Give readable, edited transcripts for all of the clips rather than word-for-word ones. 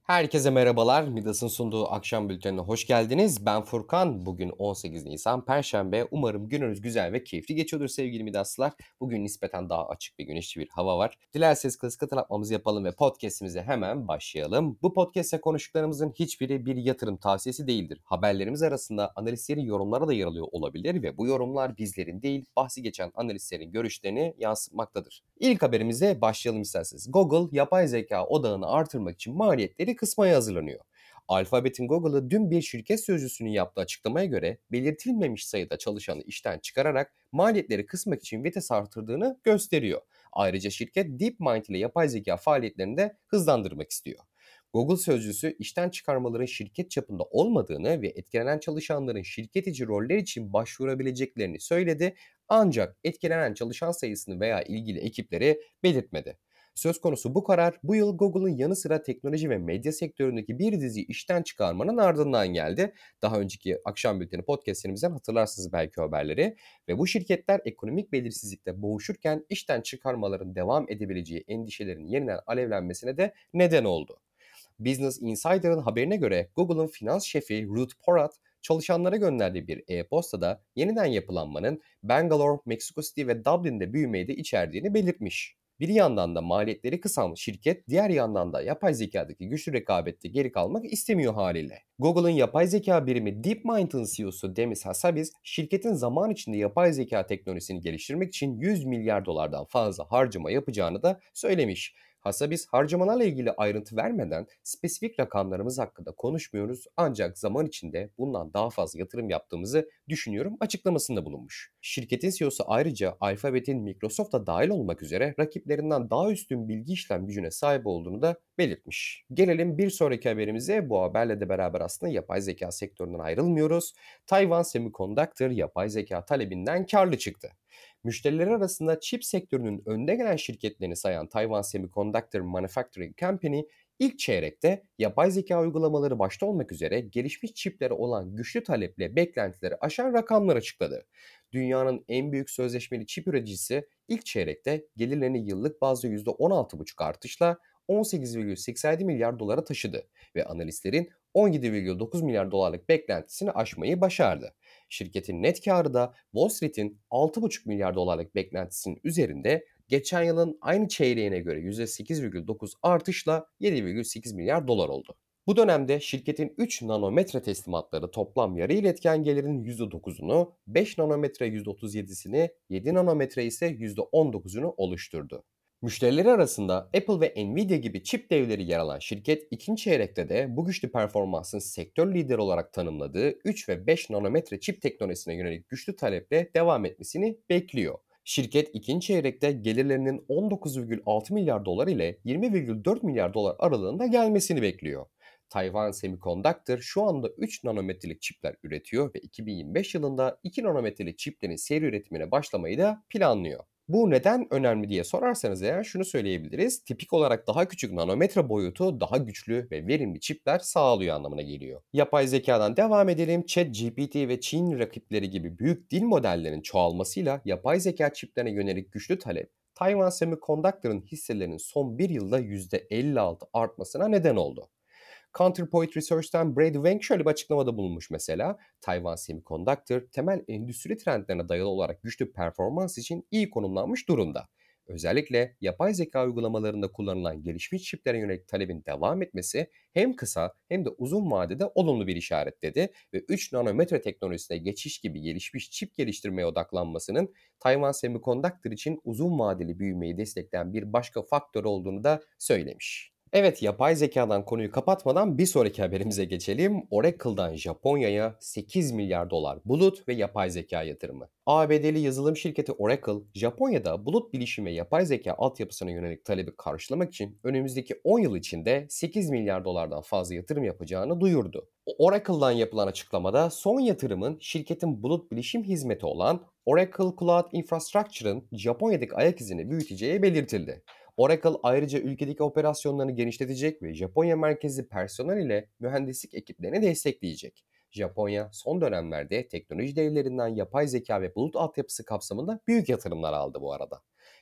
Herkese merhabalar. Midas'ın sunduğu akşam bültenine hoş geldiniz. Ben Furkan. Bugün 18 Nisan Perşembe. Umarım gününüz güzel ve keyifli geçiyordur sevgili Midaslılar. Bugün nispeten daha açık ve güneşli bir hava var. Dilerseniz klasik hatırlatmamızı yapalım ve podcast'imize hemen başlayalım. Bu podcast'te konuştuklarımızın hiçbiri bir yatırım tavsiyesi değildir. Haberlerimiz arasında analistlerin yorumlara da yer alıyor olabilir ve bu yorumlar bizlerin değil, bahsi geçen analistlerin görüşlerini yansıtmaktadır. İlk haberimize başlayalım isterseniz. Google, yapay zeka odağını artırmak için maliyetleri kısmaya hazırlanıyor. Alphabet'in Google'ı dün bir şirket sözcüsünün yaptığı açıklamaya göre belirtilmemiş sayıda çalışanı işten çıkararak maliyetleri kısmak için vites artırdığını gösteriyor. Ayrıca şirket DeepMind ile yapay zeka faaliyetlerini de hızlandırmak istiyor. Google sözcüsü işten çıkarmaların şirket çapında olmadığını ve etkilenen çalışanların şirket içi roller için başvurabileceklerini söyledi, ancak etkilenen çalışan sayısını veya ilgili ekipleri belirtmedi. Söz konusu bu karar bu yıl Google'ın yanı sıra teknoloji ve medya sektöründeki bir dizi işten çıkarmanın ardından geldi. Daha önceki akşam bülteni podcastlerimizden hatırlarsınız belki haberleri. Ve bu şirketler ekonomik belirsizlikte boğuşurken işten çıkarmaların devam edebileceği endişelerin yeniden alevlenmesine de neden oldu. Business Insider'ın haberine göre Google'ın finans şefi Ruth Porat, çalışanlara gönderdiği bir e-postada yeniden yapılanmanın Bangalore, Mexico City ve Dublin'de büyümeyi de içerdiğini belirtmiş. Bir yandan da maliyetleri kısan şirket, diğer yandan da yapay zekadaki güçlü rekabette geri kalmak istemiyor haliyle. Google'ın yapay zeka birimi DeepMind'ın CEO'su Demis Hassabis, şirketin zaman içinde yapay zeka teknolojisini geliştirmek için 100 milyar dolardan fazla harcama yapacağını da söylemiş. Hassabis harcamalarla ilgili ayrıntı vermeden spesifik rakamlarımız hakkında konuşmuyoruz, ancak zaman içinde bundan daha fazla yatırım yaptığımızı düşünüyorum açıklamasında bulunmuş. Şirketin CEO'su ayrıca Alphabet'in Microsoft'a dahil olmak üzere rakiplerinden daha üstün bilgi işlem gücüne sahip olduğunu da belirtmiş. Gelelim bir sonraki haberimize. Bu haberle de beraber aslında yapay zeka sektöründen ayrılmıyoruz. Taiwan Semiconductor yapay zeka talebinden karlı çıktı. Müşterileri arasında çip sektörünün önde gelen şirketlerini sayan Taiwan Semiconductor Manufacturing Company, ilk çeyrekte yapay zeka uygulamaları başta olmak üzere gelişmiş çiplere olan güçlü taleple beklentileri aşan rakamlar açıkladı. Dünyanın en büyük sözleşmeli çip üreticisi ilk çeyrekte gelirlerini yıllık bazda %16,5 artışla 18,87 milyar dolara taşıdı ve analistlerin 17,9 milyar dolarlık beklentisini aşmayı başardı. Şirketin net karı da Wall Street'in 6,5 milyar dolarlık beklentisinin üzerinde, geçen yılın aynı çeyreğine göre %8,9 artışla 7,8 milyar dolar oldu. Bu dönemde şirketin 3 nanometre teslimatları toplam yarı iletken gelirin %9'unu, 5 nanometre %37'sini, 7 nanometre ise %19'unu oluşturdu. Müşterileri arasında Apple ve Nvidia gibi çip devleri yer alan şirket, ikinci çeyrekte de bu güçlü performansın sektör lideri olarak tanımladığı 3 ve 5 nanometre çip teknolojisine yönelik güçlü taleple devam etmesini bekliyor. Şirket ikinci çeyrekte gelirlerinin 19,6 milyar dolar ile 20,4 milyar dolar aralığında gelmesini bekliyor. Taiwan Semiconductor şu anda 3 nanometrelik çipler üretiyor ve 2025 yılında 2 nanometrelik çiplerin seri üretimine başlamayı da planlıyor. Bu neden önemli diye sorarsanız eğer şunu söyleyebiliriz. Tipik olarak daha küçük nanometre boyutu daha güçlü ve verimli çipler sağlıyor anlamına geliyor. Yapay zekadan devam edelim. ChatGPT ve Çin rakipleri gibi büyük dil modellerinin çoğalmasıyla yapay zeka çiplerine yönelik güçlü talep, Taiwan Semiconductor'ın hisselerinin son bir yılda %56 artmasına neden oldu. Counterpoint Research'ten Brady Wang şöyle bir açıklamada bulunmuş mesela. Taiwan Semiconductor temel endüstri trendlerine dayalı olarak güçlü performans için iyi konumlanmış durumda. Özellikle yapay zeka uygulamalarında kullanılan gelişmiş çiplere yönelik talebin devam etmesi hem kısa hem de uzun vadede olumlu bir işaret dedi ve 3 nanometre teknolojisine geçiş gibi gelişmiş çip geliştirmeye odaklanmasının Taiwan Semiconductor için uzun vadeli büyümeyi destekleyen bir başka faktör olduğunu da söylemiş. Evet, yapay zekadan konuyu kapatmadan bir sonraki haberimize geçelim. Oracle'dan Japonya'ya 8 milyar dolar bulut ve yapay zeka yatırımı. ABD'li yazılım şirketi Oracle, Japonya'da bulut bilişim ve yapay zeka altyapısına yönelik talebi karşılamak için önümüzdeki 10 yıl içinde 8 milyar dolardan fazla yatırım yapacağını duyurdu. Oracle'dan yapılan açıklamada son yatırımın şirketin bulut bilişim hizmeti olan Oracle Cloud Infrastructure'ın Japonya'daki ayak izini büyüteceği belirtildi. Oracle ayrıca ülkedeki operasyonlarını genişletecek ve Japonya merkezli personel ile mühendislik ekiplerini destekleyecek. Japonya son dönemlerde teknoloji devlerinden yapay zeka ve bulut altyapısı kapsamında büyük yatırımlar aldı bu arada.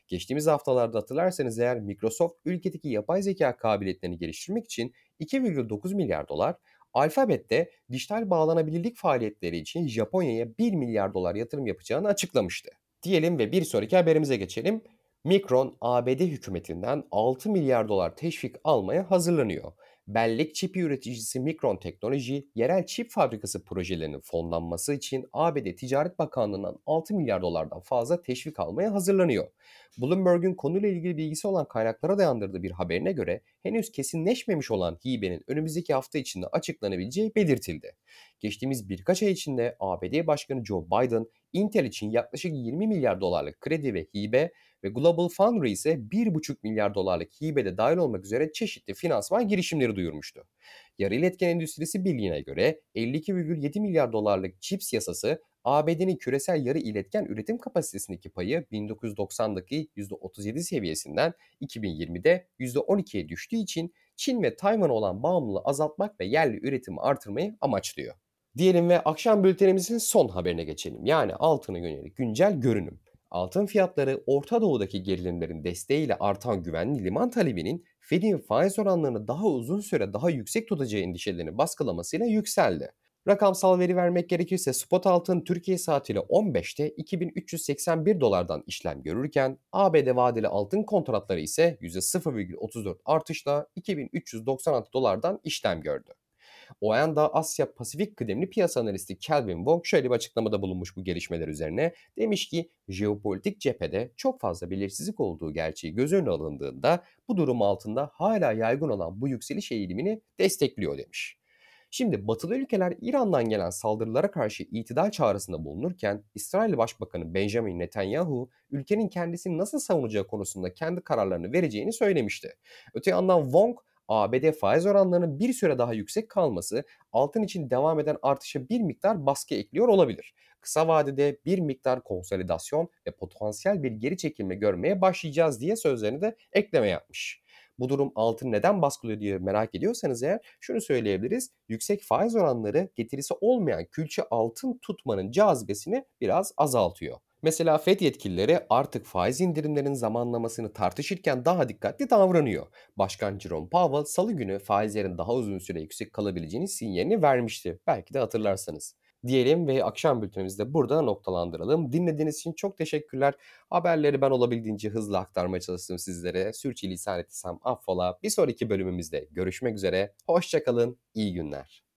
Geçtiğimiz haftalarda hatırlarsanız eğer Microsoft ülkedeki yapay zeka kabiliyetlerini geliştirmek için 2,9 milyar dolar, Alphabet de dijital bağlanabilirlik faaliyetleri için Japonya'ya 1 milyar dolar yatırım yapacağını açıklamıştı. Diyelim ve bir sonraki haberimize geçelim. Micron, ABD hükümetinden 6 milyar dolar teşvik almaya hazırlanıyor. Bellek çipi üreticisi Micron Teknoloji, yerel çip fabrikası projelerinin fonlanması için ABD Ticaret Bakanlığı'ndan 6 milyar dolardan fazla teşvik almaya hazırlanıyor. Bloomberg'un konuyla ilgili bilgisi olan kaynaklara dayandırdığı bir haberine göre henüz kesinleşmemiş olan hibenin önümüzdeki hafta içinde açıklanabileceği belirtildi. Geçtiğimiz birkaç ay içinde ABD Başkanı Joe Biden, Intel için yaklaşık 20 milyar dolarlık kredi ve hibe ve Global Foundry ise 1,5 milyar dolarlık hibede dahil olmak üzere çeşitli finansman girişimleri duyurmuştu. Yarı iletken endüstrisi birliğine göre 52,7 milyar dolarlık CHIPS yasası ABD'nin küresel yarı iletken üretim kapasitesindeki payı 1990'daki %37 seviyesinden 2020'de %12'ye düştüğü için Çin ve Tayvan'a olan bağımlılığı azaltmak ve yerli üretimi artırmayı amaçlıyor. Diyelim ve akşam bültenimizin son haberine geçelim. Yani altına yönelik güncel görünüm. Altın fiyatları Orta Doğu'daki gerilimlerin desteğiyle artan güvenli liman talebinin Fed'in faiz oranlarını daha uzun süre daha yüksek tutacağı endişelerini baskılamasıyla yükseldi. Rakamsal veri vermek gerekirse spot altın Türkiye saatiyle 15'te 2381 dolardan işlem görürken ABD vadeli altın kontratları ise %0,34 artışla 2396 dolardan işlem gördü. O yanda Asya Pasifik kıdemli piyasa analisti Kelvin Wong şöyle bir açıklamada bulunmuş bu gelişmeler üzerine. Demiş ki jeopolitik cephede çok fazla belirsizlik olduğu gerçeği göz önüne alındığında bu durum altında hala yaygın olan bu yükseliş eğilimini destekliyor demiş. Şimdi batılı ülkeler İran'dan gelen saldırılara karşı itidal çağrısında bulunurken İsrail Başbakanı Benjamin Netanyahu ülkenin kendisini nasıl savunacağı konusunda kendi kararlarını vereceğini söylemişti. Öte yandan Wong, ABD faiz oranlarının bir süre daha yüksek kalması altın için devam eden artışa bir miktar baskı ekliyor olabilir. Kısa vadede bir miktar konsolidasyon ve potansiyel bir geri çekilme görmeye başlayacağız diye sözlerini de ekleme yapmış. Bu durum altın neden baskılıyor diye merak ediyorsanız eğer şunu söyleyebiliriz. Yüksek faiz oranları getirisi olmayan külçe altın tutmanın cazibesini biraz azaltıyor. Mesela FED yetkilileri artık faiz indirimlerinin zamanlamasını tartışırken daha dikkatli davranıyor. Başkan Jerome Powell salı günü faizlerin daha uzun süre yüksek kalabileceğini sinyalini vermişti. Belki de hatırlarsanız. Diyelim ve akşam bültenimizi de burada noktalandıralım. Dinlediğiniz için çok teşekkürler. Haberleri ben olabildiğince hızlı aktarmaya çalıştım sizlere. Sürçülisan ettiysem affola. Bir sonraki bölümümüzde görüşmek üzere. Hoşça kalın, iyi günler.